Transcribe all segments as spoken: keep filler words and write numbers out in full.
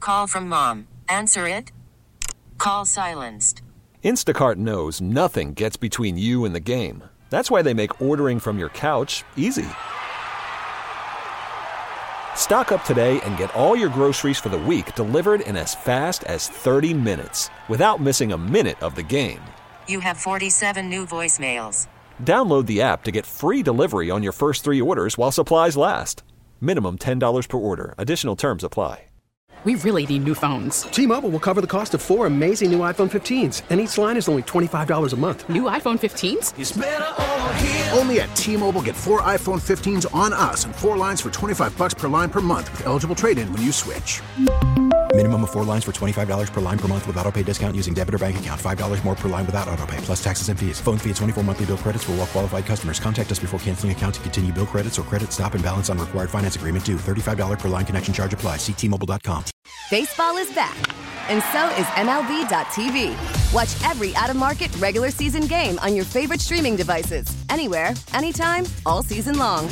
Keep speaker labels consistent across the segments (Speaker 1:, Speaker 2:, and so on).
Speaker 1: call from mom. Answer it. Call silenced.
Speaker 2: Instacart knows nothing gets between you and the game. That's why they make ordering from your couch easy. Stock up today and get all your groceries for the week delivered in as fast as thirty minutes without missing a minute of the game.
Speaker 1: You have forty-seven new voicemails.
Speaker 2: Download the app to get free delivery on your first three orders while supplies last. Minimum ten dollars per order. Additional terms apply.
Speaker 3: We really need new phones.
Speaker 4: T-Mobile will cover the cost of four amazing new iPhone fifteens, and each line is only twenty-five dollars a month.
Speaker 3: New iPhone fifteens?
Speaker 5: It's better over here. Only at T-Mobile, get four iPhone fifteens on us and four lines for twenty-five bucks per line per month with eligible trade-in when you switch.
Speaker 6: Minimum of four lines for twenty-five dollars per line per month with autopay discount using debit or bank account. five dollars more per line without autopay, plus taxes and fees. Phone fee at twenty-four monthly bill credits for well-qualified customers. Contact us before canceling account to continue bill credits or credit stop and balance on required finance agreement due. thirty-five dollars per line connection charge applies. See T Mobile dot com.
Speaker 7: Baseball is back, and so is M L B dot T V. Watch every out-of-market regular season game on your favorite streaming devices. Anywhere, anytime, all season long.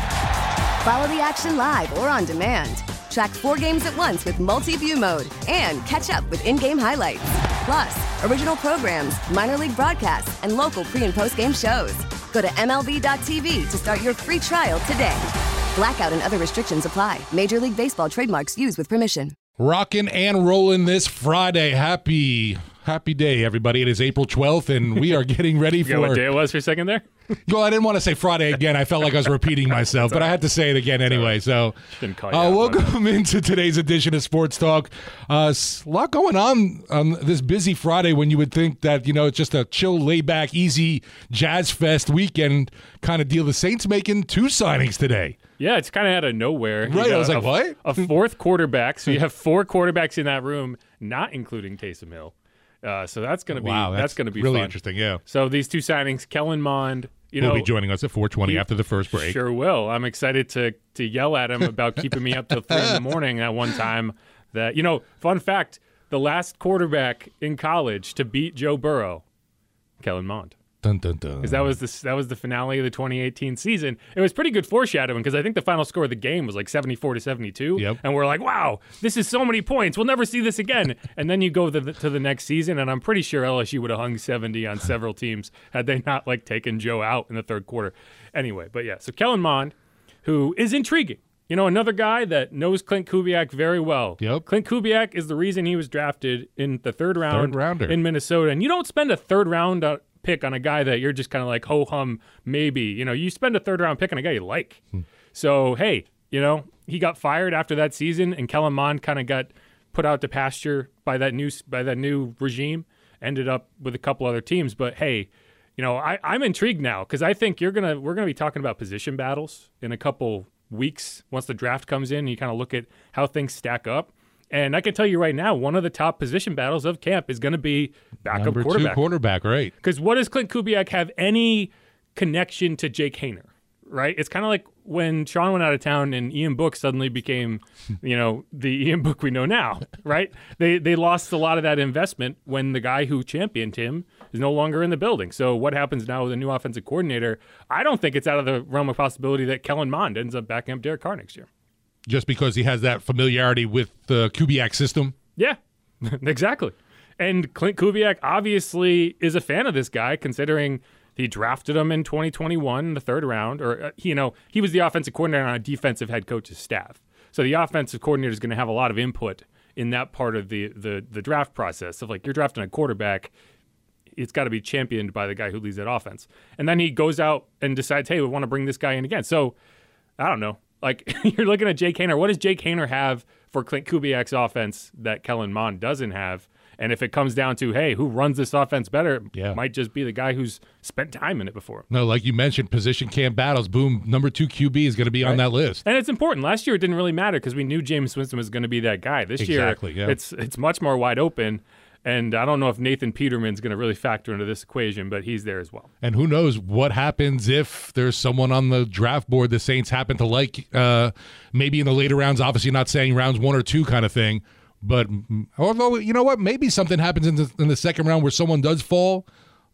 Speaker 7: Follow the action live or on demand. Track four games at once with multi-view mode and catch up with in-game highlights. Plus, original programs, minor league broadcasts, and local pre- and post-game shows. Go to M L B dot T V to start your free trial today. Blackout and other restrictions apply. Major League Baseball trademarks used with permission.
Speaker 8: Rockin' and rolling this Friday. Happy, happy day, everybody. It is April twelfth, and we are getting ready for...
Speaker 9: You know what day it was for a second there?
Speaker 8: Well, I didn't want to say Friday again. I felt like I was repeating myself, but I had to say it again anyway. So,
Speaker 9: uh,
Speaker 8: welcome into today's edition of Sports Talk. Uh, a lot going on on this busy Friday when you would think that, you know, it's just a chill, laid-back, easy Jazz Fest weekend kind of deal. The Saints making two signings today.
Speaker 9: Yeah, it's kind of out of nowhere.
Speaker 8: Right, I was like,
Speaker 9: a,
Speaker 8: what?
Speaker 9: A fourth quarterback. So you have four quarterbacks in that room, not including Taysom Hill. Uh, so that's going to be
Speaker 8: wow, that's,
Speaker 9: that's going to be
Speaker 8: really
Speaker 9: fun.
Speaker 8: Interesting. Yeah.
Speaker 9: So these two signings, Kellen Mond, you
Speaker 8: will
Speaker 9: know,
Speaker 8: be joining us at four twenty after the first break.
Speaker 9: Sure will. I'm excited to to yell at him about keeping me up till three in the morning at one time. That you know, fun fact: the last quarterback in college to beat Joe Burrow, Kellen Mond.
Speaker 8: Dun, dun, dun.
Speaker 9: Because that was the that was the finale of the twenty eighteen season. It was pretty good foreshadowing because I think the final score of the game was like seventy-four to seventy-two.
Speaker 8: Yep.
Speaker 9: And we're like, wow, this is so many points. We'll never see this again. And then you go to the, to the next season, and I'm pretty sure L S U would have hung seventy on several teams had they not like taken Joe out in the third quarter. Anyway, but yeah, so Kellen Mond, who is intriguing. You know, another guy that knows Clint Kubiak very well.
Speaker 8: Yep.
Speaker 9: Clint Kubiak is the reason he was drafted in the third round
Speaker 8: third rounder.
Speaker 9: in Minnesota. And you don't spend a third round uh, pick on a guy that you're just kind of like, ho hum, maybe. You know, you spend a third round pick on a guy you like. Hmm. So, hey, you know, he got fired after that season, and Kellen Mond kind of got put out to pasture by that new by that new regime. Ended up with a couple other teams, but hey, you know, I, I'm intrigued now because I think you're gonna we're gonna be talking about position battles in a couple weeks once the draft comes in. And you kind of look at how things stack up. And I can tell you right now, one of the top position battles of camp is going to be backup
Speaker 8: Number
Speaker 9: quarterback.
Speaker 8: two quarterback, right.
Speaker 9: Because what does Clint Kubiak have any connection to Jake Haener, right? It's kind of like when Sean went out of town and Ian Book suddenly became, you know, the Ian Book we know now, right? They they lost a lot of that investment when the guy who championed him is no longer in the building. So what happens now with a new offensive coordinator? I don't think it's out of the realm of possibility that Kellen Mond ends up backing up Derek Carr next year.
Speaker 8: Just because he has that familiarity with the Kubiak system? Yeah,
Speaker 9: exactly. And Clint Kubiak obviously is a fan of this guy, considering he drafted him in twenty twenty-one in the third round. Or, uh, you know, he was the offensive coordinator on a defensive head coach's staff. So the offensive coordinator is going to have a lot of input in that part of the, the, the draft process. Of like, you're drafting a quarterback, it's got to be championed by the guy who leads that offense. And then he goes out and decides, hey, we want to bring this guy in again. So, I don't know. Like, you're looking at Jake Haener. What does Jake Haener have for Clint Kubiak's offense that Kellen Mond doesn't have? And if it comes down to, hey, who runs this offense better,
Speaker 8: yeah.
Speaker 9: it might just be the guy who's spent time in it before.
Speaker 8: No, like you mentioned, position camp battles. Boom, number two Q B is going to be right. on that list.
Speaker 9: And it's important. Last year it didn't really matter because we knew Jameis Winston was going to be that guy. This
Speaker 8: exactly,
Speaker 9: year
Speaker 8: yeah.
Speaker 9: it's it's much more wide open. And I don't know if Nathan Peterman's going to really factor into this equation, but he's there as well.
Speaker 8: And who knows what happens if there's someone on the draft board the Saints happen to like, uh, maybe in the later rounds, obviously not saying rounds one or two kind of thing. But although, you know what, maybe something happens in the, in the second round where someone does fall,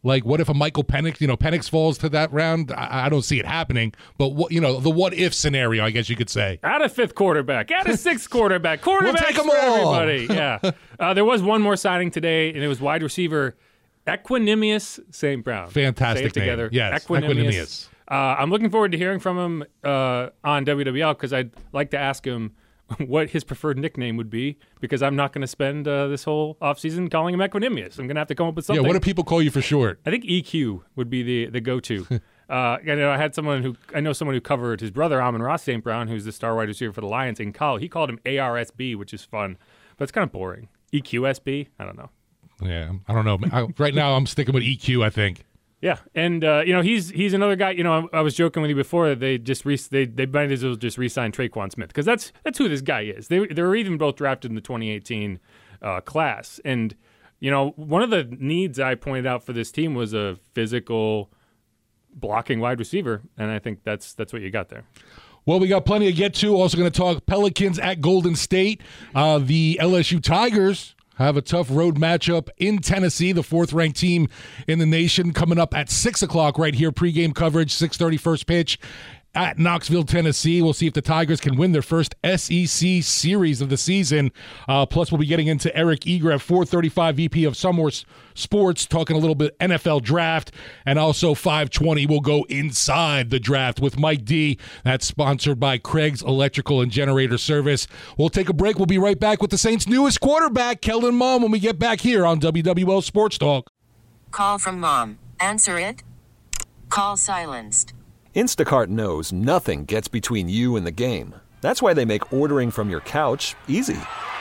Speaker 8: Like, what if a Michael Penix, you know, Penix falls to that round? I, I don't see it happening. But, what you know, the what-if scenario, I guess you could say.
Speaker 9: Add a fifth quarterback. Add a sixth quarterback. Quarterbacks
Speaker 8: we'll take them
Speaker 9: for
Speaker 8: all.
Speaker 9: everybody. Yeah. Uh, there was one more signing today, and it was wide receiver Equanimous Saint Brown.
Speaker 8: Fantastic
Speaker 9: Say it together.
Speaker 8: name. Yes,
Speaker 9: Equanimous.
Speaker 8: Equanimous.
Speaker 9: Uh, I'm looking forward to hearing from him uh, on W W L because I'd like to ask him what his preferred nickname would be, because I'm not going to spend uh, this whole offseason calling him Equanimous. I'm going to have to come up with something.
Speaker 8: Yeah, what do people call you for short?
Speaker 9: I think E Q would be the, the go-to. uh, you know, I had someone who I know someone who covered his brother, Amon-Ra Saint Brown, who's the star wide receiver for the Lions in college. He called him A R S B, which is fun, but it's kind of boring. E Q S B? I don't know.
Speaker 8: Yeah, I don't know. I, right now, I'm sticking with E Q, I think.
Speaker 9: Yeah, and uh, you know he's he's another guy. You know, I, I was joking with you before. They just re- they they might as well just re-sign Traquan Smith because that's that's who this guy is. They they were even both drafted in the twenty eighteen uh, class. And you know, one of the needs I pointed out for this team was a physical blocking wide receiver, and I think that's that's what you got there.
Speaker 8: Well, we got plenty to get to. Also going to talk Pelicans at Golden State. Uh, the L S U Tigers have a tough road matchup in Tennessee, the fourth-ranked team in the nation, coming up at six o'clock right here, pregame coverage, six thirty first pitch at Knoxville, Tennessee. We'll see if the Tigers can win their first S E C series of the season. Uh, plus, we'll be getting into Eric Eager at four thirty-five, V P of Somewhere Sports, talking a little bit N F L draft. And also five twenty, we'll go inside the draft with Mike D. That's sponsored by Craig's Electrical and Generator Service. We'll take a break. We'll be right back with the Saints' newest quarterback, Kellen Mond, when we get back here on W W L Sports Talk.
Speaker 1: Call from mom. Answer it. Call silenced.
Speaker 2: Instacart knows nothing gets between you and the game. That's why they make ordering from your couch easy.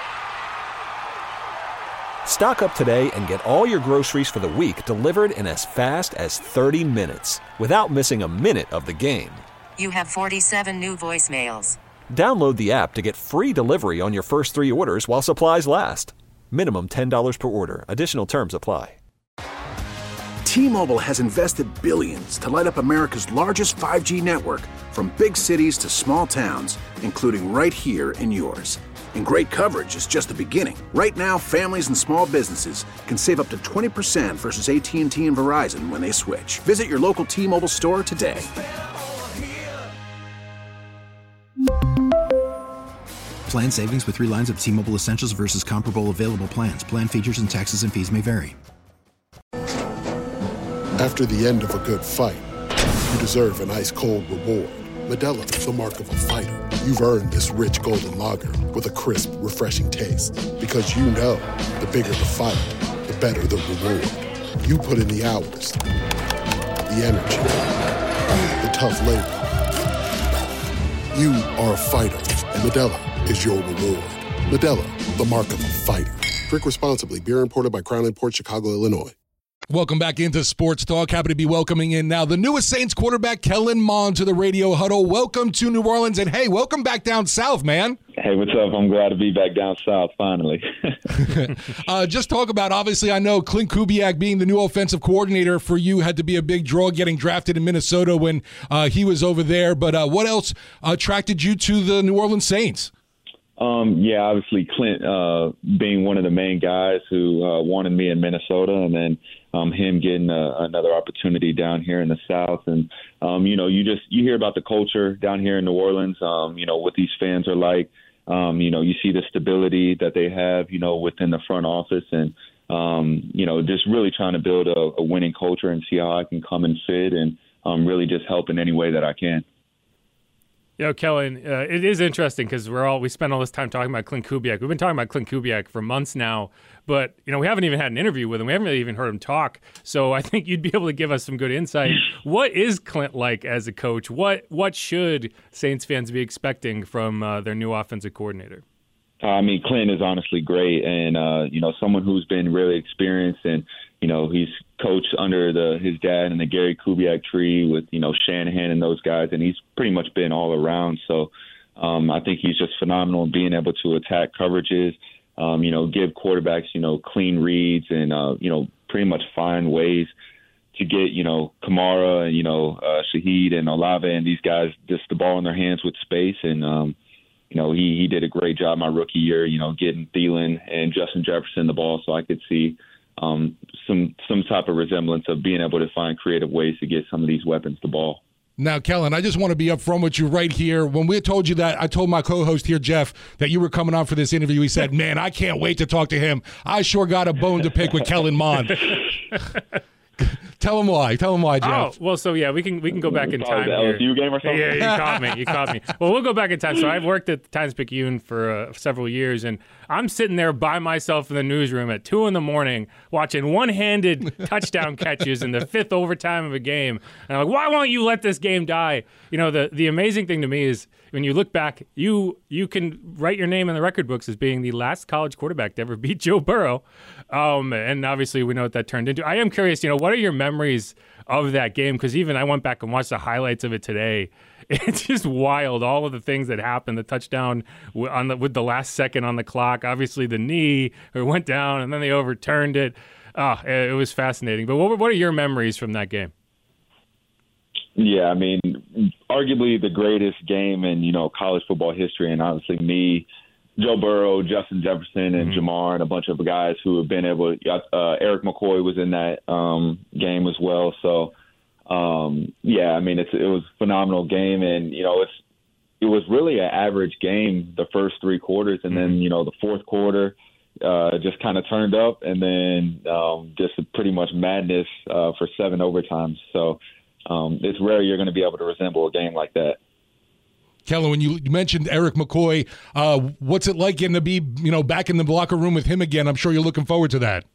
Speaker 2: Stock up today and get all your groceries for the week delivered in as fast as thirty minutes without missing a minute of the game.
Speaker 1: You have forty-seven new voicemails.
Speaker 2: Download the app to get free delivery on your first three orders while supplies last. Minimum ten dollars per order. Additional terms apply.
Speaker 5: T-Mobile has invested billions to light up America's largest five G network, from big cities to small towns, including right here in yours. And great coverage is just the beginning. Right now, families and small businesses can save up to twenty percent versus A T and T and Verizon when they switch. Visit your local T-Mobile store today.
Speaker 6: Plan savings with three lines of T-Mobile Essentials versus comparable available plans. Plan features and taxes and fees may vary.
Speaker 10: After the end of a good fight, you deserve an ice-cold reward. Modelo is the mark of a fighter. You've earned this rich golden lager with a crisp, refreshing taste. Because you know, the bigger the fight, the better the reward. You put in the hours, the energy, the tough labor. You are a fighter, and Modelo is your reward. Modelo, the mark of a fighter. Drink responsibly. Beer imported by Crown Imports, Chicago, Illinois.
Speaker 8: Welcome back into Sports Talk. Happy to be welcoming in now the newest Saints quarterback, Kellen Mond, to the Radio Huddle. Welcome to New Orleans, and hey, welcome back down south, man.
Speaker 11: Hey, what's up? I'm glad to be back down south, finally.
Speaker 8: uh, just talk about, obviously, I know Clint Kubiak being the new offensive coordinator for you had to be a big draw getting drafted in Minnesota when uh, he was over there. But uh, what else attracted you to the New Orleans Saints?
Speaker 11: Um, yeah, obviously Clint uh, being one of the main guys who uh, wanted me in Minnesota, and then um, him getting a, another opportunity down here in the South. And, um, you know, you just you hear about the culture down here in New Orleans, um, you know, what these fans are like. Um, you know, you see the stability that they have, you know, within the front office, and, um, you know, just really trying to build a, a winning culture and see how I can come and fit and um, really just help in any way that I can.
Speaker 9: You know, Kellen, uh, it is interesting because we're all we spent all this time talking about Clint Kubiak. We've been talking about Clint Kubiak for months now, but you know we haven't even had an interview with him. We haven't really even heard him talk. So I think you'd be able to give us some good insight. What is Clint like as a coach? What what should Saints fans be expecting from uh, their new offensive coordinator?
Speaker 11: I mean, Clint is honestly great, and uh, you know, someone who's been really experienced, and you know, he's coached under the his dad and the Gary Kubiak tree with you know Shanahan and those guys, and he's pretty much been all around. So um, I think he's just phenomenal in being able to attack coverages, um, you know, give quarterbacks you know clean reads, and uh, you know, pretty much find ways to get you know Kamara and you know uh, Shaheed and Olave and these guys just the ball in their hands with space. And um, You know, he, he did a great job my rookie year, you know, getting Thielen and Justin Jefferson the ball so I could see, um, some some type of resemblance of being able to find creative ways to get some of these weapons the ball.
Speaker 8: Now, Kellen, I just want to be upfront with you right here. When we told you that, I told my co-host here, Jeff, that you were coming on for this interview. He said, man, I can't wait to talk to him. I sure got a bone to pick with Kellen Mond. Tell him why. Tell him why, Jeff.
Speaker 9: Oh, well, so yeah, we can we can go back in time.
Speaker 11: The L S U game or something?
Speaker 9: Yeah, you caught me. You caught me. Well, we'll go back in time. So I've worked at the Times-Picayune for uh, several years, and I'm sitting there by myself in the newsroom at two in the morning watching one-handed touchdown catches in the fifth overtime of a game. And I'm like, why won't you let this game die? You know, the the amazing thing to me is when you look back, you you can write your name in the record books as being the last college quarterback to ever beat Joe Burrow. Um, and obviously we know what that turned into. I am curious, you know, what are your memories of that game? Because even I went back and watched the highlights of it today. It's just wild, all of the things that happened. The touchdown on the, with the last second on the clock, obviously the knee it went down, and then they overturned it. Oh, it was fascinating. But what, what are your memories from that game?
Speaker 11: Yeah, I mean, arguably the greatest game in, you know, college football history, and obviously me, Joe Burrow, Justin Jefferson, and mm-hmm. Jamar, and a bunch of guys who have been able to, uh, Eric McCoy was in that um, game as well. So, um, yeah, I mean, it's, it was a phenomenal game. And, you know, it's it was really an average game the first three quarters. And mm-hmm. then, you know, the fourth quarter uh, just kind of turned up. And then um, just pretty much madness uh, for seven overtimes. So um, it's rare you're going to be able to resemble a game like that.
Speaker 8: Kellen, when you mentioned Eric McCoy, uh, what's it like getting to be, you know, back in the locker room with him again? I'm sure you're looking forward to that.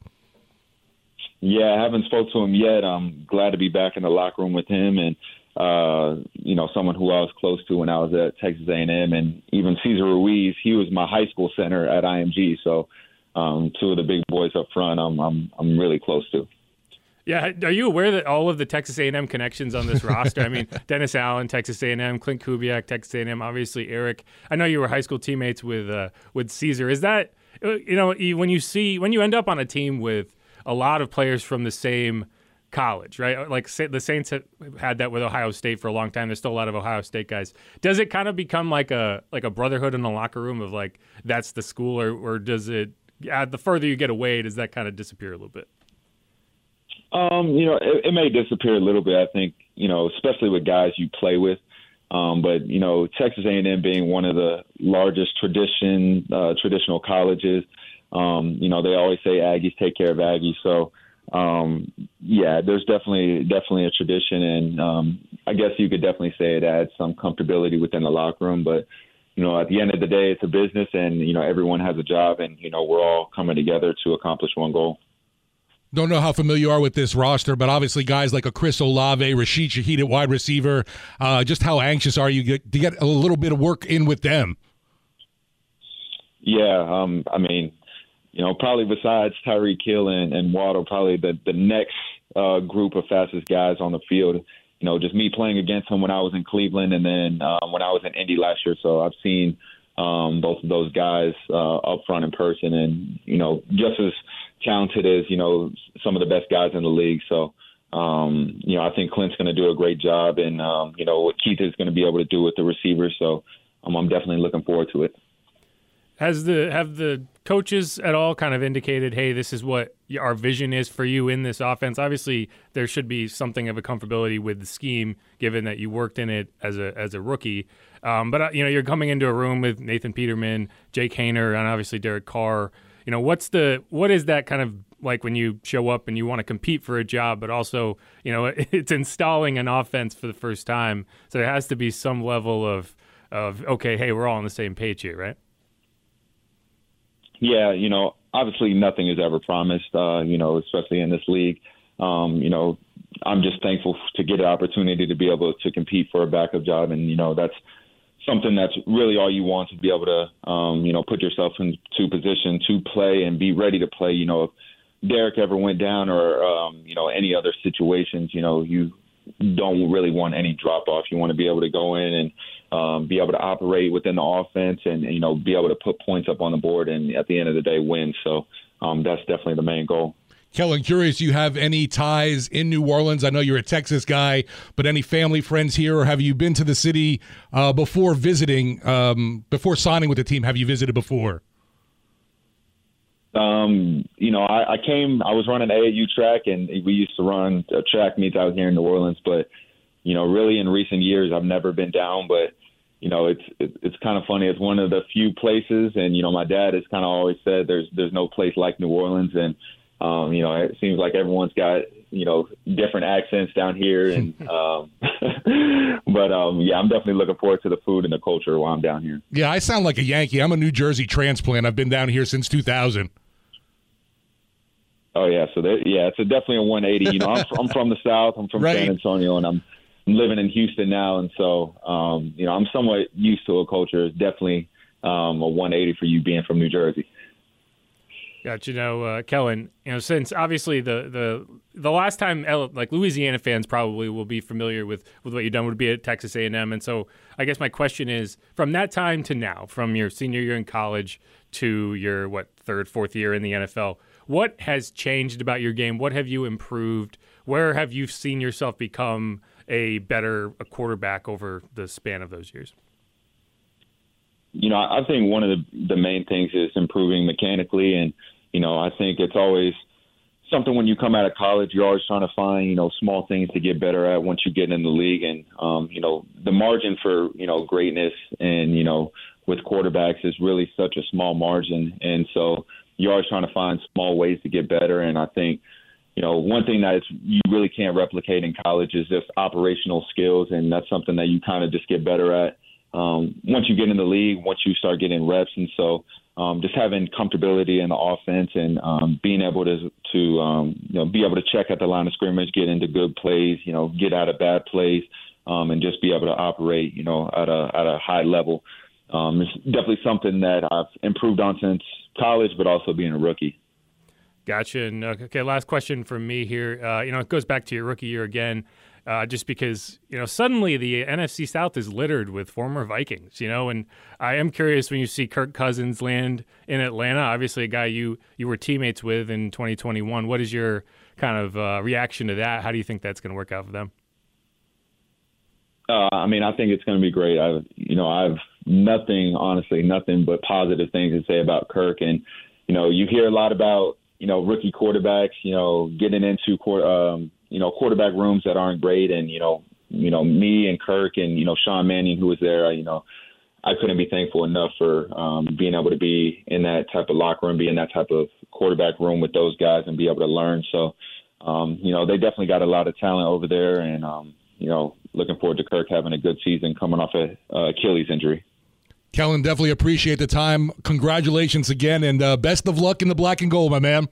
Speaker 11: Yeah, I haven't spoke to him yet. I'm glad to be back in the locker room with him, and uh, you know, someone who I was close to when I was at Texas A and M, and even Cesar Ruiz. He was my high school center at I M G, so um, two of the big boys up front, I'm I'm I'm really close to.
Speaker 9: Yeah, are you aware that all of the Texas A and M connections on this roster? I mean, Dennis Allen, Texas A and M, Clint Kubiak, Texas A and M, obviously Eric. I know you were high school teammates with uh, with Caesar. Is that, you know, when you see when you end up on a team with a lot of players from the same college, right? Like the Saints have had that with Ohio State for a long time. There's still a lot of Ohio State guys. Does it kind of become like a like a brotherhood in the locker room of like that's the school, or or does it? Uh, the further you get away, does that kind of disappear a little bit?
Speaker 11: Um, you know, it, it may disappear a little bit, I think, you know, especially with guys you play with. Um, but, you know, Texas A and M being one of the largest tradition, uh, traditional colleges, um, you know, they always say Aggies take care of Aggies. So, um, yeah, there's definitely definitely a tradition. And um, I guess you could definitely say it adds some comfortability within the locker room. But, you know, at the end of the day, it's a business and, you know, everyone has a job and, you know, we're all coming together to accomplish one goal.
Speaker 8: Don't know how familiar you are with this roster, but obviously guys like a Chris Olave, Rashid Shaheed at wide receiver, uh, just how anxious are you to get a little bit of work in with them?
Speaker 11: Yeah, um, I mean, you know, probably besides Tyreek Hill and, and Waddle, probably the, the next uh, group of fastest guys on the field. You know, just me playing against them when I was in Cleveland and then uh, when I was in Indy last year. So I've seen um, both of those guys uh, up front in person and, you know, just as – talented as, you know, some of the best guys in the league. So, um, you know, I think Clint's going to do a great job and, um, you know, what Keith is going to be able to do with the receivers. So um, I'm definitely looking forward to it.
Speaker 9: Has the have the coaches at all kind of indicated, hey, this is what our vision is for you in this offense? Obviously, there should be something of a comfortability with the scheme, given that you worked in it as a as a rookie. Um, but, uh, you know, you're coming into a room with Nathan Peterman, Jake Haener, and obviously Derek Carr. You know, what's the what is that kind of like when you show up and you want to compete for a job, but also, you know, it's installing an offense for the first time. So there has to be some level of, of okay, hey, we're all on the same page here, right?
Speaker 11: Yeah, you know, obviously nothing is ever promised, uh, you know, especially in this league. Um, you know, I'm just thankful to get an opportunity to be able to compete for a backup job. And, you know, that's something that's really all you want, to be able to, um, you know, put yourself into position to play and be ready to play. You know, if Derek ever went down or, um, you know, any other situations, you know, you don't really want any drop off. You want to be able to go in and um, be able to operate within the offense and, you know, be able to put points up on the board and at the end of the day win. So um, that's definitely the main goal.
Speaker 8: Kellen, curious, you have any ties in New Orleans? I know you're a Texas guy, but any family, friends here, or have you been to the city uh, before visiting, um, before signing with the team? Have you visited before?
Speaker 11: Um, you know, I, I came, I was running A A U track, and we used to run uh, track meets out here in New Orleans. But, you know, really in recent years, I've never been down. But, you know, it's it, it's kind of funny. It's one of the few places, and, you know, my dad has kind of always said there's there's no place like New Orleans. And, um, you know, it seems like everyone's got, you know, different accents down here. And um, but, um, yeah, I'm definitely looking forward to the food and the culture while I'm down here.
Speaker 8: Yeah, I sound like a Yankee. I'm a New Jersey transplant. I've been down here since two thousand.
Speaker 11: Oh, yeah. So, that, yeah, it's a definitely a one eighty. You know, I'm, I'm from the South. I'm from
Speaker 8: right.
Speaker 11: San Antonio, and I'm living in Houston now. And so, um, you know, I'm somewhat used to a culture. It's definitely um, a one eighty for you being from New Jersey.
Speaker 9: Got you know, uh, Kellen. You know, since obviously the the the last time like Louisiana fans probably will be familiar with, with what you've done would be at Texas A and M, and so I guess my question is, from that time to now, from your senior year in college to your what third, fourth year in the N F L, what has changed about your game? What have you improved? Where have you seen yourself become a better a quarterback over the span of those years?
Speaker 11: You know, I think one of the, the main things is improving mechanically. And, you know, I think it's always something when you come out of college, you're always trying to find, you know, small things to get better at once you get in the league. And, um, you know, the margin for, you know, greatness and, you know, with quarterbacks is really such a small margin. And so you're always trying to find small ways to get better. And I think, you know, one thing that is, you really can't replicate in college is just operational skills. And that's something that you kind of just get better at. Um, once you get in the league, once you start getting reps. And so um, just having comfortability in the offense and um, being able to, to um, you know, be able to check at the line of scrimmage, get into good plays, you know, get out of bad plays, um, and just be able to operate, you know, at a, at a high level. Um, it's definitely something that I've improved on since college, but also being a rookie.
Speaker 9: Gotcha. And, okay, last question from me here. Uh, you know, it goes back to your rookie year again. Uh, just because, you know, suddenly the N F C South is littered with former Vikings, you know, and I am curious when you see Kirk Cousins land in Atlanta, obviously a guy you, you were teammates with in twenty twenty-one. What is your kind of uh, reaction to that? How do you think that's going to work out for them?
Speaker 11: Uh, I mean, I think it's going to be great. I, you know, I've nothing, honestly, nothing but positive things to say about Kirk. And, you know, you hear a lot about, you know, rookie quarterbacks, you know, getting into court, um, you know, quarterback rooms that aren't great. And, you know, you know, me and Kirk and, you know, Sean Mannion, who was there, you know, I couldn't be thankful enough for um, being able to be in that type of locker room, be in that type of quarterback room with those guys and be able to learn. So, um, you know, they definitely got a lot of talent over there. And, um, you know, looking forward to Kirk having a good season coming off a uh, Achilles injury.
Speaker 8: Kellen, definitely appreciate the time. Congratulations again, and uh, best of luck in the black and gold, my man.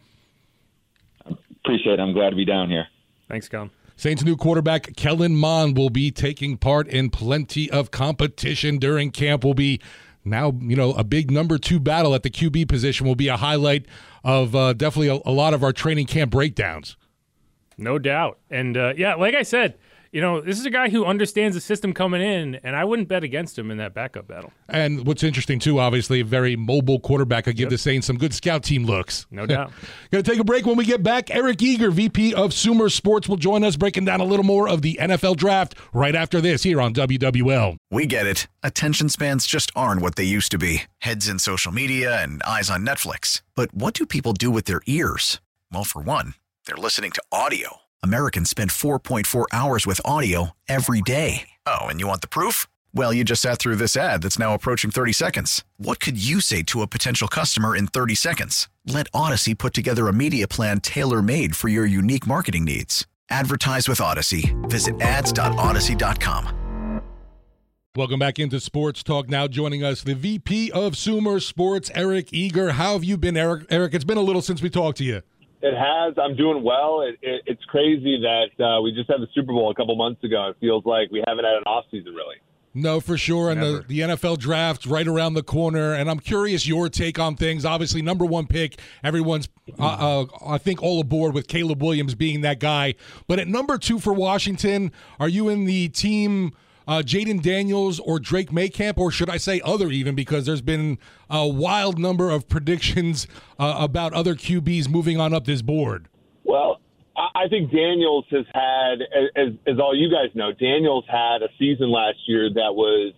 Speaker 11: Appreciate it. I'm glad to be down here.
Speaker 9: Thanks, Kellen.
Speaker 8: Saints' new quarterback, Kellen Mond, will be taking part in plenty of competition during camp. Will be now, you know, a big number two battle at the Q B position will be a highlight of uh, definitely a, a lot of our training camp breakdowns.
Speaker 9: No doubt. And, uh, yeah, like I said, you know, this is a guy who understands the system coming in, and I wouldn't bet against him in that backup battle.
Speaker 8: And what's interesting, too, obviously, a very mobile quarterback could give yep. the Saints some good scout team looks.
Speaker 9: No doubt.
Speaker 8: Going to take a break. When we get back, Eric Eager, V P of Sumer Sports, will join us breaking down a little more of the N F L draft right after this here on W W L.
Speaker 12: We get it. Attention spans just aren't what they used to be. Heads in social media and eyes on Netflix. But what do people do with their ears? Well, for one, they're listening to audio. Americans spend four point four hours with audio every day. Oh, and you want the proof? Well, you just sat through this ad that's now approaching thirty seconds. What could you say to a potential customer in thirty seconds? Let Odyssey put together a media plan tailor-made for your unique marketing needs. Advertise with Odyssey. Visit ads dot odyssey dot com.
Speaker 8: Welcome back into Sports Talk. Now joining us, the V P of Sumer Sports, Eric Eager. How have you been, Eric? Eric, it's been a little since we talked to you.
Speaker 13: It has. I'm doing well. It, it, it's crazy that uh, we just had the Super Bowl a couple months ago. It feels like we haven't had an off season really.
Speaker 8: No, for sure. And the, the N F L draft right around the corner. And I'm curious your take on things. Obviously, number one pick, everyone's, uh, uh, I think, all aboard with Caleb Williams being that guy. But at number two for Washington, are you in the team uh, Jaden Daniels or Drake May camp, or should I say other even, because there's been a wild number of predictions uh, about other Q Bs moving on up this board?
Speaker 13: Well, I think Daniels has had, as, as all you guys know, Daniels had a season last year that was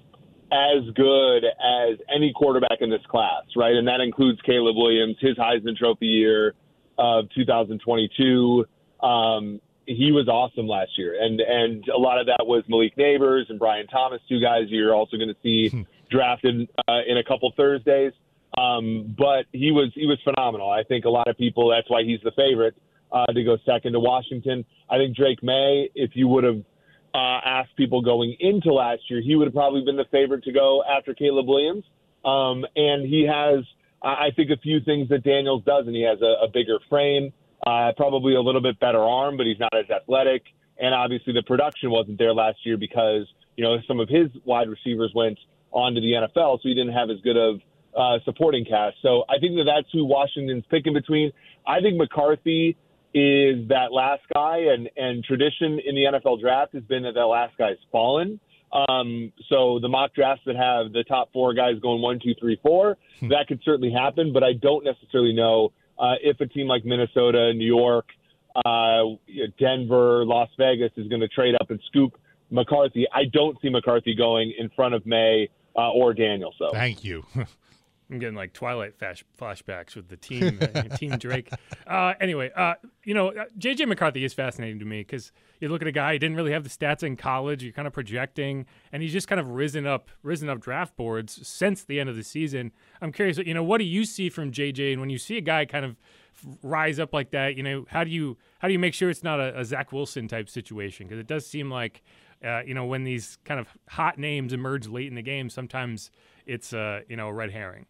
Speaker 13: as good as any quarterback in this class, right? And that includes Caleb Williams, his Heisman Trophy year of two thousand twenty-two. Um, he was awesome last year. And, and a lot of that was Malik Neighbors and Brian Thomas, two guys you're also going to see drafted uh, in a couple Thursdays. Um, but he was he was phenomenal. I think a lot of people, that's why he's the favorite uh, to go second to Washington. I think Drake May, if you would have uh, asked people going into last year, he would have probably been the favorite to go after Caleb Williams. Um, and he has, I think, a few things that Daniels doesn't. He has a, a bigger frame, uh, probably a little bit better arm, but he's not as athletic. And obviously the production wasn't there last year because, you know, some of his wide receivers went on to the N F L, so he didn't have as good of uh, supporting cast. So I think that that's who Washington's picking between. I think McCarthy is that last guy, and, and tradition in the N F L draft has been that that last guy's fallen. Um, so the mock drafts that have the top four guys going one, two, three, four, hmm. that could certainly happen, but I don't necessarily know uh, if a team like Minnesota, New York, uh, Denver, Las Vegas is going to trade up and scoop McCarthy. I don't see McCarthy going in front of May uh, or Daniel. So
Speaker 8: thank you.
Speaker 9: I'm getting like Twilight flash, flashbacks with the team, uh, Team Drake. Uh, anyway, uh, you know, J J McCarthy is fascinating to me because you look at a guy, he didn't really have the stats in college. You're kind of projecting, and he's just kind of risen up, risen up draft boards since the end of the season. I'm curious, you know, what do you see from J J? And when you see a guy kind of rise up like that, you know, how do you how do you make sure it's not a, a Zach Wilson type situation? Because it does seem like, uh, you know, when these kind of hot names emerge late in the game, sometimes it's uh, you know, a red herring.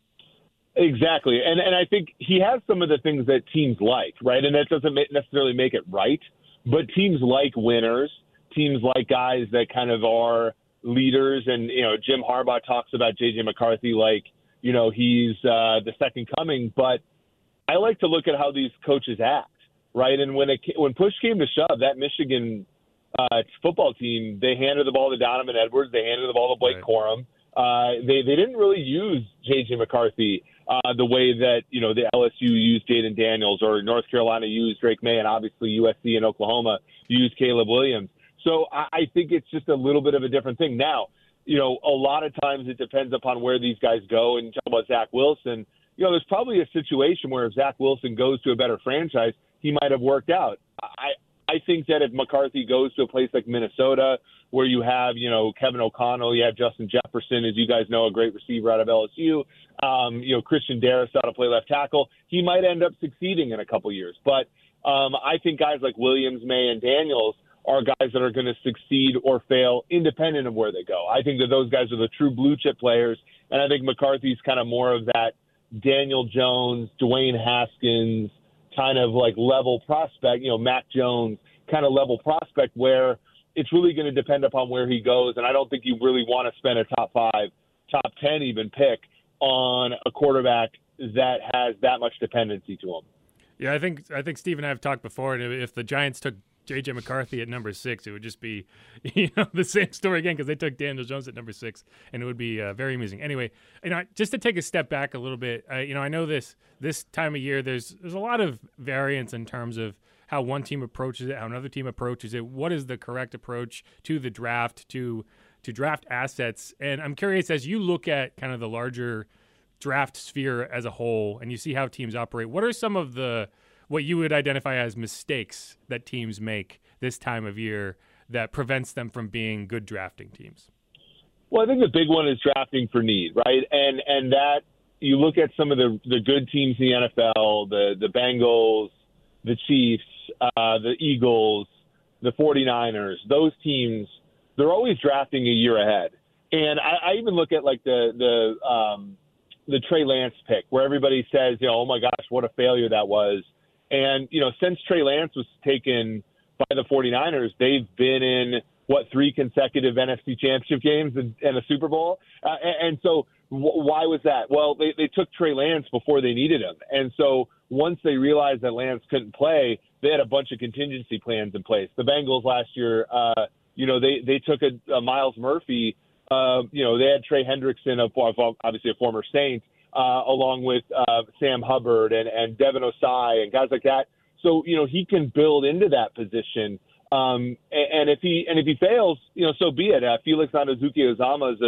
Speaker 13: Exactly. And and I think he has some of the things that teams like, right? And that doesn't necessarily make it right, but teams like winners, teams like guys that kind of are leaders. And, you know, Jim Harbaugh talks about J J McCarthy like, you know, he's uh, the second coming. But I like to look at how these coaches act, right? And when it when push came to shove, that Michigan uh, football team, they handed the ball to Donovan Edwards. They handed the ball to Blake right. Corum. Uh, they, they didn't really use J J McCarthy uh, the way that, you know, the L S U used Jaden Daniels or North Carolina used Drake May, and obviously U S C and Oklahoma used Caleb Williams. So I, I think it's just a little bit of a different thing. Now, you know, a lot of times it depends upon where these guys go. And you talk about Zach Wilson, you know, there's probably a situation where if Zach Wilson goes to a better franchise, he might have worked out. I, I think that if McCarthy goes to a place like Minnesota where you have, you know, Kevin O'Connell, you have Justin Jefferson, as you guys know, a great receiver out of L S U, um, you know, Christian Darris out to play left tackle, he might end up succeeding in a couple years. But um, I think guys like Williams, May, and Daniels are guys that are going to succeed or fail independent of where they go. I think that those guys are the true blue chip players, and I think McCarthy's kind of more of that Daniel Jones, Dwayne Haskins kind of like level prospect, you know, Mac Jones kind of level prospect where it's really going to depend upon where he goes. And I don't think you really want to spend a top five, top ten even pick on a quarterback that has that much dependency to him.
Speaker 9: Yeah, I think I think Steve and I have talked before, and if the Giants took J J McCarthy at number six, it would just be, you know, the same story again because they took Daniel Jones at number six, and it would be uh, very amusing. Anyway, you know, just to take a step back a little bit, uh, you know, I know this this time of year there's there's a lot of variance in terms of how one team approaches it, how another team approaches it. What is the correct approach to the draft, to to draft assets? And I'm curious, as you look at kind of the larger draft sphere as a whole, and you see how teams operate, what are some of the what you would identify as mistakes that teams make this time of year that prevents them from being good drafting teams?
Speaker 13: Well, I think the big one is drafting for need, right? And and that you look at some of the the good teams in the N F L, the the Bengals, the Chiefs, uh, the Eagles, the forty-niners, those teams, they're always drafting a year ahead. And I, I even look at like the the um, the Trey Lance pick where everybody says, you know, oh my gosh, what a failure that was. And, you know, since Trey Lance was taken by the forty-niners, they've been in, what, three consecutive N F C championship games and, and a Super Bowl. Uh, and, and so w- why was that? Well, they, they took Trey Lance before they needed him. And so once they realized that Lance couldn't play, they had a bunch of contingency plans in place. The Bengals last year, uh, you know, they, they took a, a Miles Murphy. Uh, you know, they had Trey Hendrickson, obviously a former Saint, uh, along with uh, Sam Hubbard and, and Devin Osai and guys like that. So, you know, he can build into that position. Um, and, and if he and if he fails, you know, so be it. Uh, Felix Anudike-Uzomah is a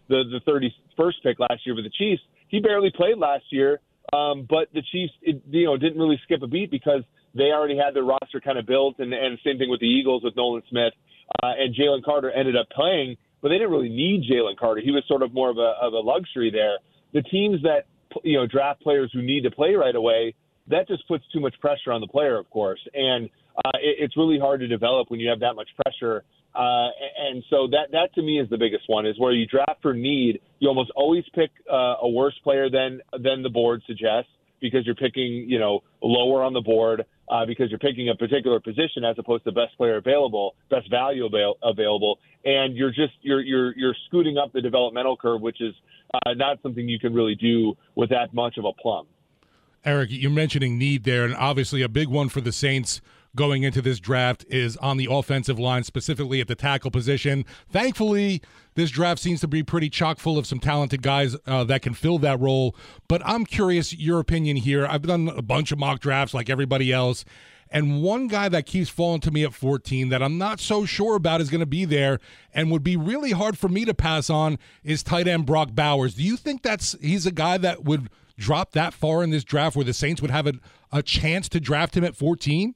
Speaker 13: the the thirty-first pick last year with the Chiefs. He barely played last year, um, but the Chiefs, it, you know, didn't really skip a beat because they already had their roster kind of built, and, and same thing with the Eagles with Nolan Smith. Uh, and Jalen Carter ended up playing, but they didn't really need Jalen Carter. He was sort of more of a, of a luxury there. The teams that, you know, draft players who need to play right away, that just puts too much pressure on the player, of course. And uh, it, it's really hard to develop when you have that much pressure. Uh, and so that, that to me is the biggest one, is where you draft for need. You almost always pick uh, a worse player than than the board suggests, because you're picking, you know, lower on the board, uh, because you're picking a particular position as opposed to best player available, best value avail- available, and you're just you're you're you're scooting up the developmental curve, which is uh, not something you can really do with that much of a plum.
Speaker 8: Eric, you're mentioning need there, and obviously a big one for the Saints going into this draft is on the offensive line, specifically at the tackle position. Thankfully, this draft seems to be pretty chock full of some talented guys uh, that can fill that role. But I'm curious your opinion here. I've done a bunch of mock drafts like everybody else, and one guy that keeps falling to me at fourteen that I'm not so sure about is going to be there and would be really hard for me to pass on is tight end Brock Bowers. Do you think that's he's a guy that would drop that far in this draft where the Saints would have a, a chance to draft him at fourteen?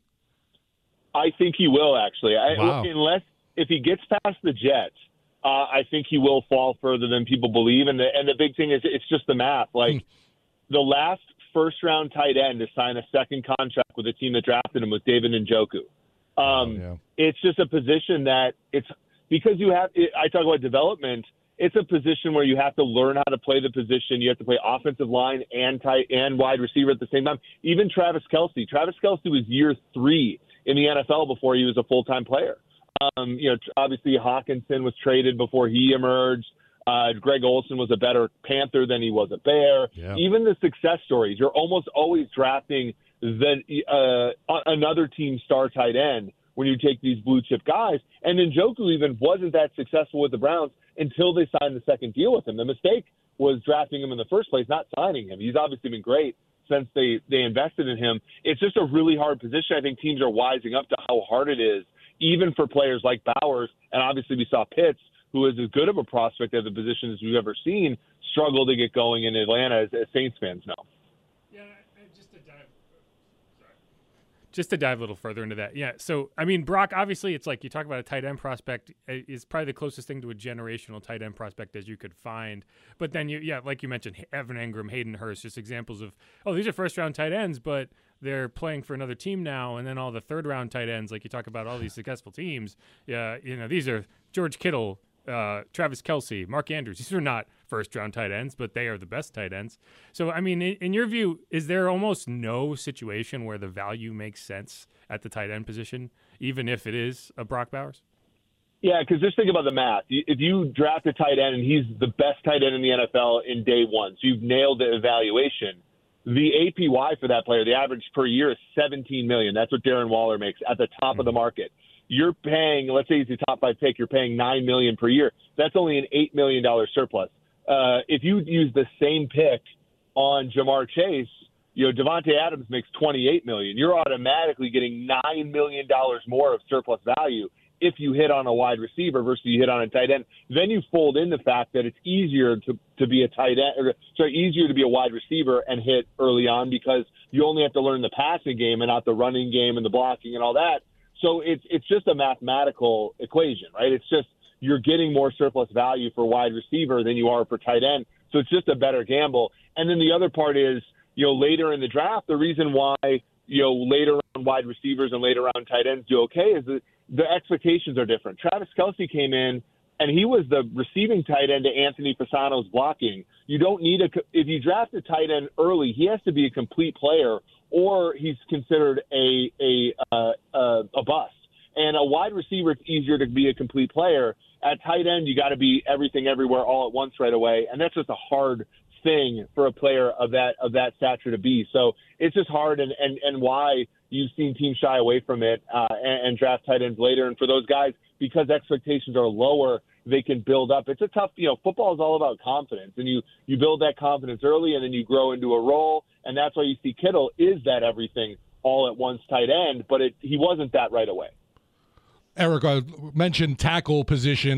Speaker 13: I think he will, actually. I,
Speaker 8: wow.
Speaker 13: Unless if he gets past the Jets, uh, I think he will fall further than people believe. And the and the big thing is it's just the math. Like hmm. the last first round tight end to sign a second contract with a team that drafted him was David Njoku. Um,
Speaker 8: oh, yeah.
Speaker 13: It's just a position that it's because you have. It, I talk about development. It's a position where you have to learn how to play the position. You have to play offensive line and tight and wide receiver at the same time. Even Travis Kelce. Travis Kelce was year three in the N F L before he was a full-time player. Um, you know, obviously Hawkinson was traded before he emerged. Uh, Greg Olsen was a better Panther than he was a Bear.
Speaker 8: Yeah.
Speaker 13: Even the success stories, you're almost always drafting the, uh, another team star tight end when you take these blue-chip guys. And Njoku even wasn't that successful with the Browns until they signed the second deal with him. The mistake was drafting him in the first place, not signing him. He's obviously been great since they, they invested in him. It's just a really hard position. I think teams are wising up to how hard it is, even for players like Bowers. And obviously we saw Pitts, who is as good of a prospect at the position as we've ever seen, struggle to get going in Atlanta, as, as Saints fans know.
Speaker 9: Yeah, just to dive, sorry. Just to dive a little further into that. Yeah, so, I mean, Brock, obviously, it's like you talk about a tight end prospect is probably the closest thing to a generational tight end prospect as you could find. But then, you, yeah, like you mentioned, Evan Engram, Hayden Hurst, just examples of, oh, these are first-round tight ends, but they're playing for another team now. And then all the third-round tight ends, like you talk about all these successful teams, yeah, you know, these are George Kittle, uh, Travis Kelce, Mark Andrews. These are not first-round tight ends, but they are the best tight ends. So, I mean, in, in your view, is there almost no situation where the value makes sense at the tight end position, even if it is a Brock Bowers?
Speaker 13: Yeah, because just think about the math. If you draft a tight end and he's the best tight end in the N F L in day one, so you've nailed the evaluation, the A P Y for that player, the average per year is seventeen million dollars. That's what Darren Waller makes at the top mm-hmm. of the market. You're paying, let's say he's the top five pick, you're paying nine million dollars per year. That's only an eight million dollars surplus. Uh, if you use the same pick on Jamar Chase, you know, Devontae Adams makes twenty-eight million dollars. You're automatically getting nine million dollars more of surplus value if you hit on a wide receiver versus you hit on a tight end. Then you fold in the fact that it's easier to, to be a tight end, or sorry, easier to be a wide receiver and hit early on because you only have to learn the passing game and not the running game and the blocking and all that. So it's it's just a mathematical equation, right? It's just you're getting more surplus value for wide receiver than you are for tight end. So it's just a better gamble. And then the other part is, you know, later in the draft, the reason why, you know, later round wide receivers and later round tight ends do okay is that the expectations are different. Travis Kelce came in, and he was the receiving tight end to Anthony Fasano's blocking. You don't need a – if you draft a tight end early, he has to be a complete player, or he's considered a a uh, a, a bust. And a wide receiver, it's easier to be a complete player. At tight end, you got to be everything everywhere all at once right away, and that's just a hard thing for a player of that of that stature to be. So it's just hard, and, and, and why you've seen teams shy away from it uh, and, and draft tight ends later. And for those guys, because expectations are lower, they can build up. It's a tough, you know, football is all about confidence, and you, you build that confidence early, and then you grow into a role, and that's why you see Kittle is that everything all at once tight end, but it, he wasn't that right away.
Speaker 8: Eric, I mentioned tackle position.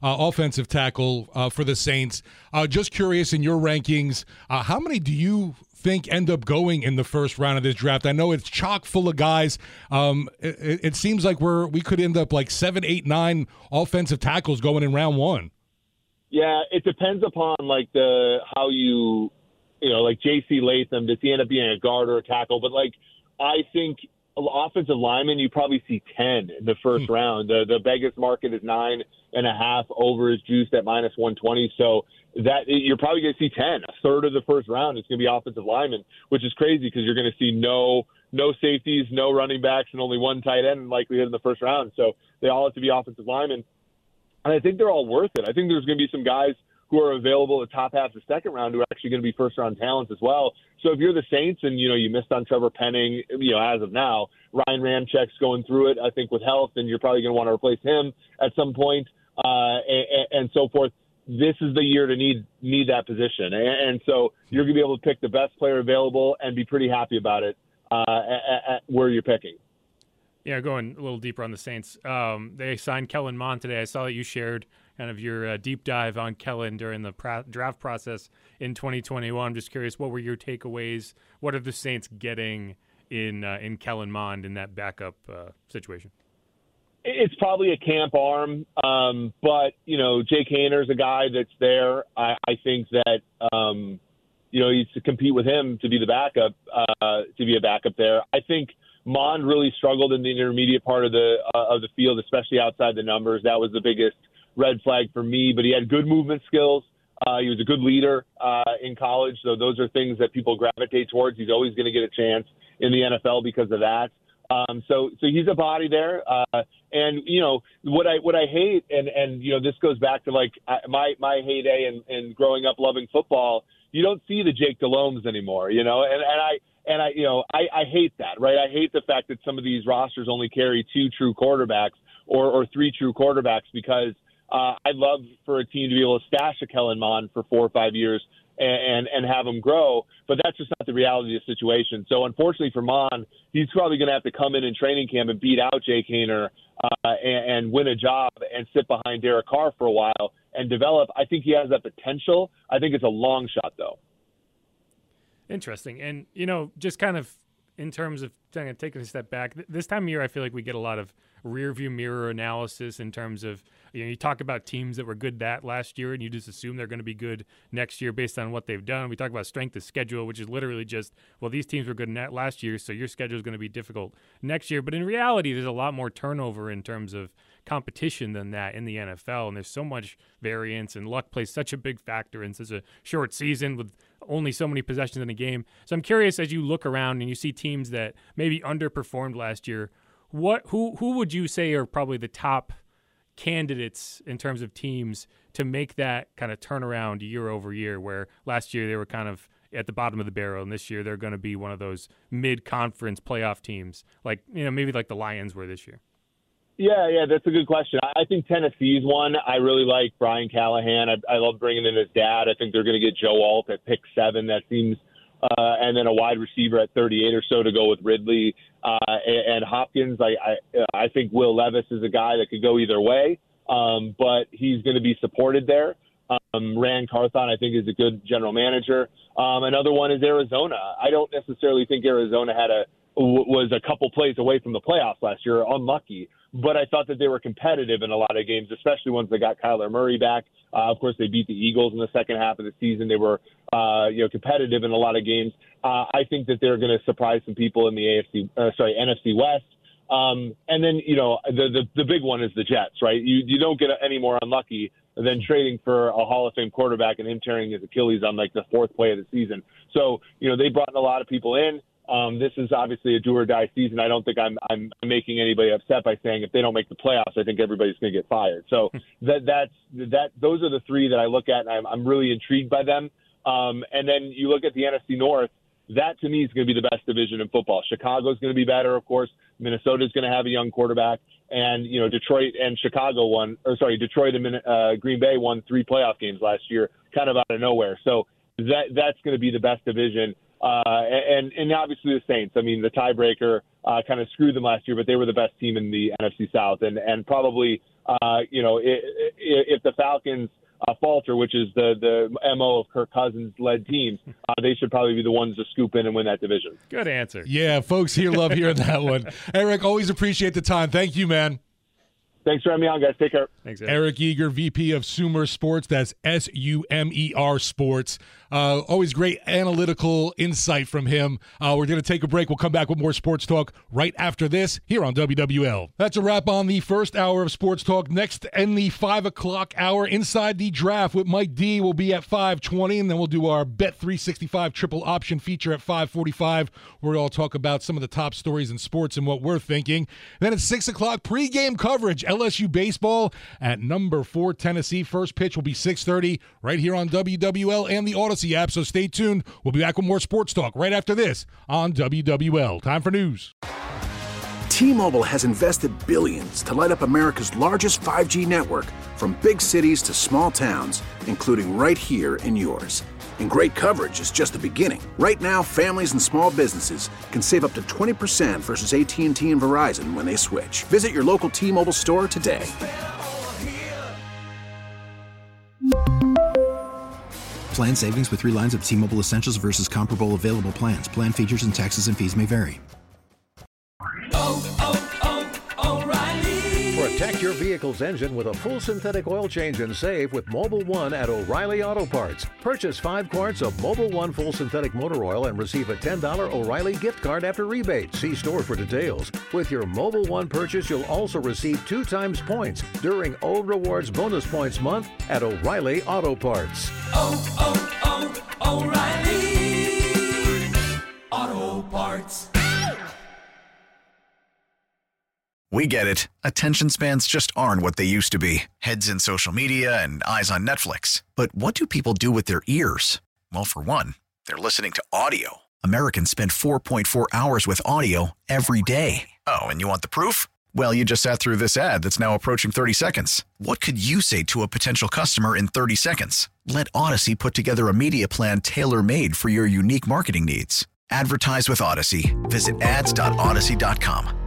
Speaker 8: uh, offensive tackle uh, for the Saints. Uh, just curious, in your rankings, uh, how many do you think end up going in the first round of this draft? I know it's chock full of guys. Um, it, it seems like we're we could end up like seven, eight, nine offensive tackles going in round one.
Speaker 13: Yeah, it depends upon like the how you, you know, like J C Latham, does he end up being a guard or a tackle? But like I think offensive lineman, you probably see ten in the first hmm. round. The the Vegas market is nine and a half. Over is juiced at minus one twenty. So that you're probably going to see ten. A third of the first round is going to be offensive linemen, which is crazy because you're going to see no no safeties, no running backs, and only one tight end in likelihood in the first round. So they all have to be offensive linemen. And I think they're all worth it. I think there's going to be some guys who are available at the top half of the second round who are actually going to be first-round talents as well. So if you're the Saints and, you know, you missed on Trevor Penning, you know, as of now, Ryan Ramczak's going through it, I think, with health, and you're probably going to want to replace him at some point, uh, and, and so forth. This is the year to need need that position. And, and so you're going to be able to pick the best player available and be pretty happy about it uh, at, at where you're picking.
Speaker 9: Yeah, going a little deeper on the Saints. Um, they signed Kellen Mond today. I saw that you shared kind of your uh, deep dive on Kellen during the pra- draft process in twenty twenty-one. I'm just curious, what were your takeaways? What are the Saints getting in uh, in Kellen Mond in that backup uh, situation?
Speaker 13: It's probably a camp arm, um, but, you know, Jake Haener's a guy that's there. I, I think that, um, you know, he's to compete with him to be the backup, uh, to be a backup there. I think Mond really struggled in the intermediate part of the uh, of the field, especially outside the numbers. That was the biggest red flag for me, but he had good movement skills. Uh, he was a good leader uh, in college, so those are things that people gravitate towards. He's always going to get a chance in the N F L because of that. Um, so, so he's a body there, uh, and you know what I what I hate, and and you know this goes back to like my my heyday and, and growing up loving football. You don't see the Jake Delomes anymore, you know, and and I and I you know I, I hate that, right? I hate the fact that some of these rosters only carry two true quarterbacks or or three true quarterbacks because uh, I'd love for a team to be able to stash a Kellen Mond for four or five years. And, and have him grow, but that's just not the reality of the situation. So unfortunately for Mond, he's probably going to have to come in in training camp and beat out Jake Haener uh, and, and win a job and sit behind Derek Carr for a while and develop. I think he has that potential. I think it's a long shot, though.
Speaker 9: Interesting. And, you know, just kind of in terms of taking a step back, this time of year I feel like we get a lot of rear view mirror analysis in terms of, you know, you talk about teams that were good that last year and you just assume they're going to be good next year based on what they've done. We talk about strength of schedule, which is literally just, well, these teams were good in that last year, so your schedule is going to be difficult next year. But in reality, there's a lot more turnover in terms of competition than that in the N F L, and there's so much variance, and luck plays such a big factor in such a short season with only so many possessions in a game. So I'm curious, as you look around and you see teams that maybe underperformed last year, what who who would you say are probably the top candidates in terms of teams to make that kind of turnaround year over year, where last year they were kind of at the bottom of the barrel and this year they're going to be one of those mid-conference playoff teams, like, you know, maybe like the Lions were this year?
Speaker 13: Yeah, yeah, that's a good question. I think Tennessee's one. I really like Brian Callahan. I, I love bringing in his dad. I think they're going to get Joe Alt at pick seven. That seems uh, and then a wide receiver at thirty-eight or so to go with Ridley uh, and, and Hopkins. I, I I think Will Levis is a guy that could go either way, um, but he's going to be supported there. Um, Rand Carthon, I think, is a good general manager. Um, another one is Arizona. I don't necessarily think Arizona had a was a couple plays away from the playoffs last year, unlucky. But I thought that they were competitive in a lot of games, especially once they got Kyler Murray back. Uh, of course, they beat the Eagles in the second half of the season. They were, uh, you know, competitive in a lot of games. Uh, I think that they're going to surprise some people in the A F C, uh, sorry, N F C West. Um, and then, you know, the, the the big one is the Jets, right? You you don't get any more unlucky than trading for a Hall of Fame quarterback and him tearing his Achilles on like the fourth play of the season. So, you know, they brought in a lot of people in. Um, this is obviously a do or die season. I don't think I'm, I'm making anybody upset by saying if they don't make the playoffs, I think everybody's going to get fired. So that that's that. Those are the three that I look at, and I'm, I'm really intrigued by them. Um, and then you look at the N F C North. That to me is going to be the best division in football. Chicago's going to be better, of course. Minnesota's going to have a young quarterback, and you know Detroit and Chicago won, or sorry, Detroit and uh, Green Bay won three playoff games last year, kind of out of nowhere. So that that's going to be the best division. Uh, and, and obviously the Saints. I mean, the tiebreaker uh, kind of screwed them last year, but they were the best team in the N F C South. And, and probably, uh, you know, if, if the Falcons uh, falter, which is the, the M O of Kirk Cousins-led teams, uh, they should probably be the ones to scoop in and win that division.
Speaker 9: Good answer.
Speaker 8: Yeah, folks here love hearing that one. Eric, always appreciate the time. Thank you, man.
Speaker 13: Thanks for having me on, guys. Take care.
Speaker 9: Thanks, Eric.
Speaker 8: Eric Eager, V P of Sumer Sports. That's S U M E R Sports. Uh, always great analytical insight from him. Uh, we're going to take a break. We'll come back with more sports talk right after this here on W W L. That's a wrap on the first hour of sports talk. Next in the five o'clock hour, Inside the Draft with Mike D will be at five twenty, and then we'll do our Bet three sixty-five triple option feature at five forty-five, where we'll all talk about some of the top stories in sports and what we're thinking. Then at six o'clock, pregame coverage, L S U baseball at number four Tennessee. First pitch will be six thirty right here on W W L and the Odyssey app, so stay tuned. We'll be back with more sports talk right after this on W W L. Time for news.
Speaker 5: T-Mobile has invested billions to light up America's largest five G network, from big cities to small towns, including right here in yours. And great coverage is just the beginning. Right now, families and small businesses can save up to twenty percent versus A T and T and Verizon when they switch. Visit your local T-Mobile store today.
Speaker 6: Plan savings with three lines of T-Mobile Essentials versus comparable available plans. Plan features and taxes and fees may vary.
Speaker 14: Oh, oh, oh, O'Reilly.
Speaker 15: Protect your vehicle's engine with a full synthetic oil change and save with Mobil one at O'Reilly Auto Parts. Purchase five quarts of Mobil one full synthetic motor oil and receive a ten dollars O'Reilly gift card after rebate. See store for details. With your Mobil one purchase, you'll also receive two times points during O Rewards Bonus Points Month at O'Reilly Auto Parts.
Speaker 14: Oh, oh, oh, O'Reilly Auto Parts.
Speaker 12: We get it. Attention spans just aren't what they used to be. Heads in social media and eyes on Netflix. But what do people do with their ears? Well, for one, they're listening to audio. Americans spend four point four hours with audio every day. Oh, and you want the proof? Well, you just sat through this ad that's now approaching thirty seconds. What could you say to a potential customer in thirty seconds? Let Odyssey put together a media plan tailor-made for your unique marketing needs. Advertise with Odyssey. Visit ads dot odyssey dot com.